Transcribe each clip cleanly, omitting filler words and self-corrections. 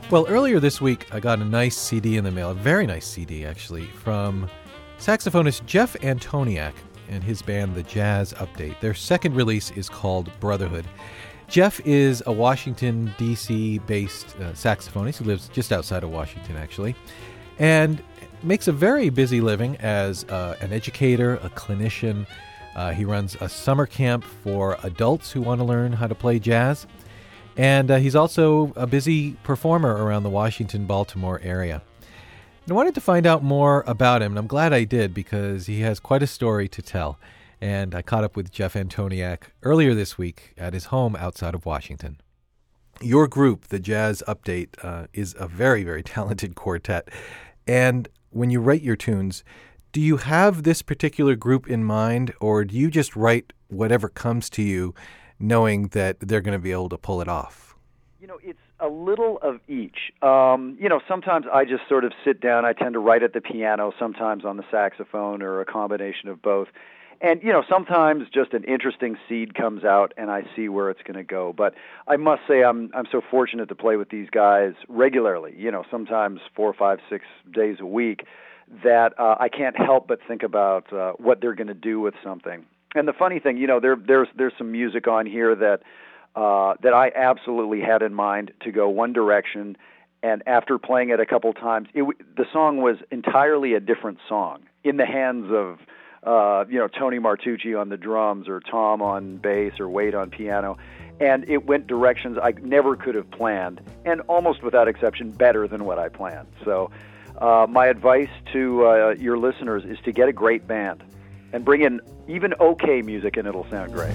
Well, earlier this week, I got a nice CD in the mail, a very nice CD, actually, from saxophonist Jeff Antoniak and his band, The Jazz Update. Their second release is called Brotherhood. Jeff is a Washington, D.C.-based saxophonist who lives just outside of Washington, actually, and makes a very busy living as an educator, a clinician. He runs a summer camp for adults who want to learn how to play jazz. And he's also a busy performer around the Washington-Baltimore area. And I wanted to find out more about him, and I'm glad I did because he has quite a story to tell. And I caught up with Jeff Antoniak earlier this week at his home outside of Washington. Your group, The Jazz Update, is a very, very talented quartet. And when you write your tunes, do you have this particular group in mind, or do you just write whatever comes to you knowing that they're going to be able to pull it off? You know, it's a little of each. Sometimes I just sort of sit down. I tend to write at the piano, sometimes on the saxophone, or a combination of both. And, sometimes just an interesting seed comes out and I see where it's going to go. But I must say I'm so fortunate to play with these guys regularly, sometimes 4, 5, 6 days a week, that I can't help but think about what they're going to do with something. And the funny thing, there's some music on here that I absolutely had in mind to go one direction, and after playing it a couple times, the song was entirely a different song in the hands of Tony Martucci on the drums, or Tom on bass, or Wade on piano, and it went directions I never could have planned, and almost without exception better than what I planned. So my advice to your listeners is to get a great band and bring in even okay music, and it'll sound great.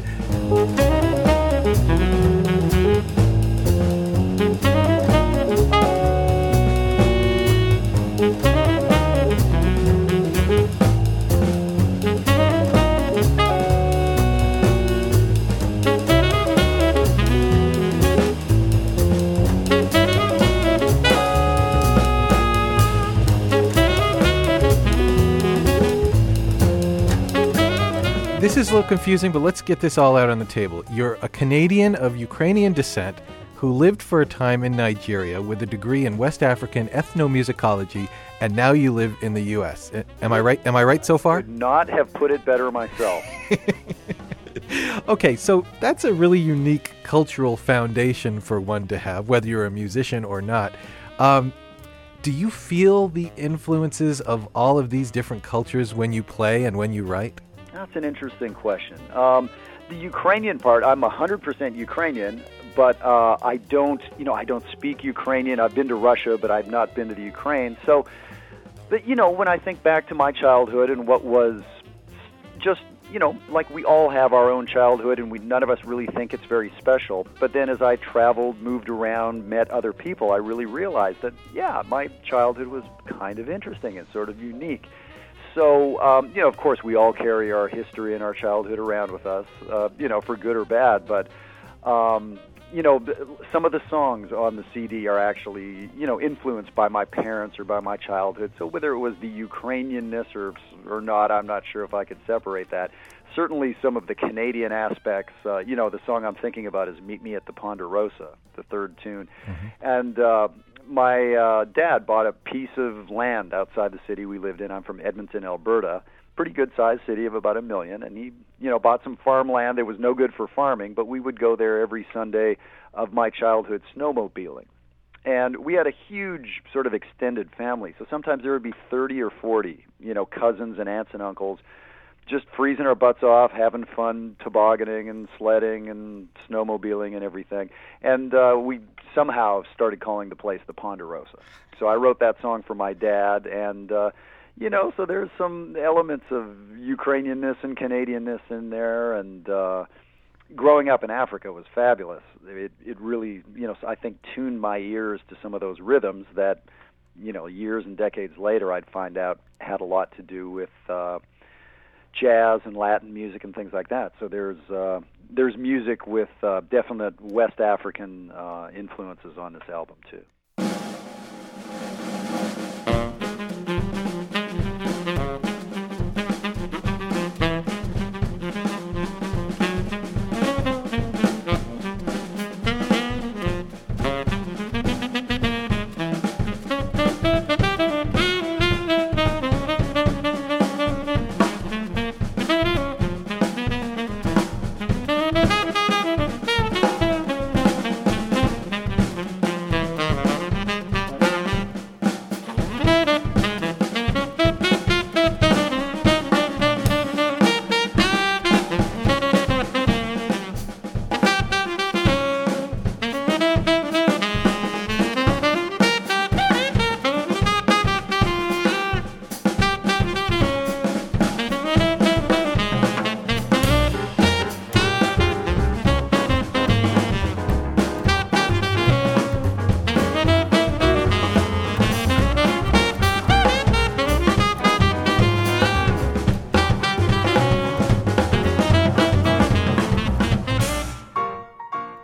This is a little confusing, but let's get this all out on the table. You're a Canadian of Ukrainian descent who lived for a time in Nigeria with a degree in West African ethnomusicology, and now you live in the U.S. Am I right? Am I right so far? I could not have put it better myself. Okay, so that's a really unique cultural foundation for one to have, whether you're a musician or not. Do you feel the influences of all of these different cultures when you play and when you write? That's an interesting question. The Ukrainian part, I'm 100% Ukrainian, but I don't speak Ukrainian. I've been to Russia, but I've not been to the Ukraine. So, but when I think back to my childhood and what was just, like we all have our own childhood, and none of us really think it's very special. But then as I traveled, moved around, met other people, I really realized that, my childhood was kind of interesting and sort of unique. So, of course, we all carry our history and our childhood around with us, for good or bad. But, some of the songs on the CD are actually, influenced by my parents or by my childhood. So whether it was the Ukrainianness or not, I'm not sure if I could separate that. Certainly some of the Canadian aspects, the song I'm thinking about is Meet Me at the Ponderosa, the third tune. Mm-hmm. And my dad bought a piece of land outside the city we lived in. I'm from Edmonton, Alberta, pretty good-sized city of about 1 million. And he, bought some farmland. It was no good for farming, but we would go there every Sunday of my childhood snowmobiling. And we had a huge sort of extended family. So sometimes there would be 30 or 40, cousins and aunts and uncles, just freezing our butts off, having fun tobogganing and sledding and snowmobiling and everything. And we somehow started calling the place the Ponderosa. So I wrote that song for my dad, and, so there's some elements of Ukrainianness and Canadianness in there, and growing up in Africa was fabulous. It really, I think tuned my ears to some of those rhythms that, years and decades later I'd find out had a lot to do with jazz and Latin music and things like that. So there's music with definite West African influences on this album too.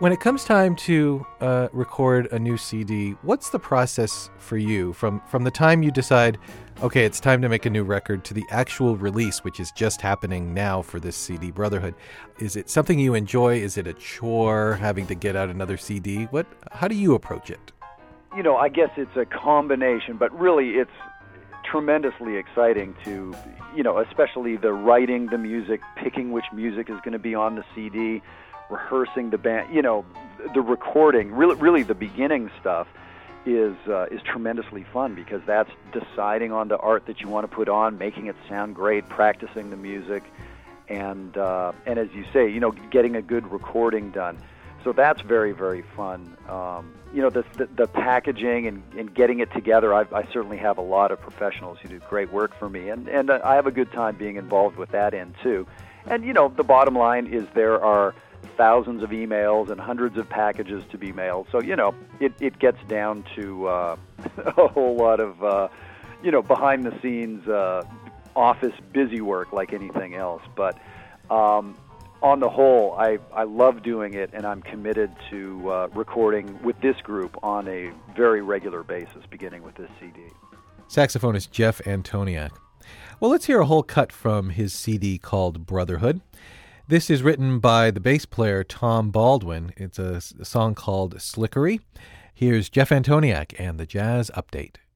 when it comes time to record a new CD, what's the process for you from the time you decide, okay, it's time to make a new record, to the actual release, which is just happening now for this CD, Brotherhood? Is it something you enjoy? Is it a chore having to get out another CD? How do you approach it? I guess it's a combination, but really it's tremendously exciting to, especially the writing the music, picking which music is going to be on the CD, rehearsing the band, the recording, really the beginning stuff is tremendously fun, because that's deciding on the art that you want to put on, making it sound great, practicing the music, and as you say, getting a good recording done. So that's very, very fun. The packaging and getting it together, I certainly have a lot of professionals who do great work for me, and I have a good time being involved with that end too. And, the bottom line is there are thousands of emails and hundreds of packages to be mailed. So, it gets down to a whole lot of, behind-the-scenes office busy work like anything else. But on the whole, I love doing it, and I'm committed to recording with this group on a very regular basis, beginning with this CD. Saxophonist Jeff Antoniak. Well, let's hear a whole cut from his CD called Brotherhood. This is written by the bass player Tom Baldwin. It's a song called Slickery. Here's Jeff Antoniak and the Jazz Update.